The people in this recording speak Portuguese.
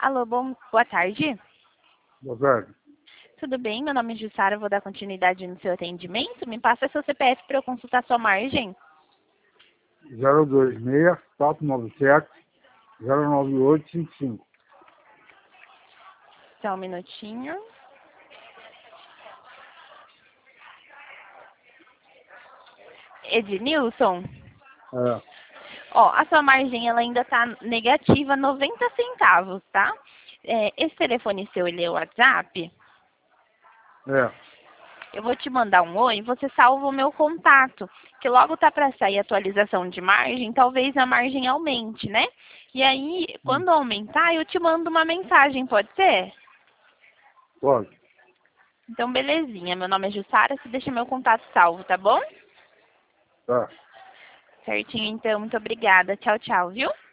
Alô, boa tarde. Boa tarde. Tudo bem? Meu nome é Jussara, eu vou dar continuidade no seu atendimento. Me passa seu CPF para eu consultar sua margem. 026-497-09855. Só um minutinho. Ednilson? É, Ó, a sua margem ela ainda está negativa 90 centavos, tá? Esse telefone seu, ele é o WhatsApp? é. Eu vou te mandar um oi, você salva o meu contato, que logo tá para sair atualização de margem, talvez a margem aumente, né? E aí, quando aumentar, eu te mando uma mensagem, pode ser? Pode. Então, belezinha. Meu nome é Jussara, você deixa meu contato salvo, tá bom? Tá. Certinho, então. Muito obrigada. Tchau, tchau, viu?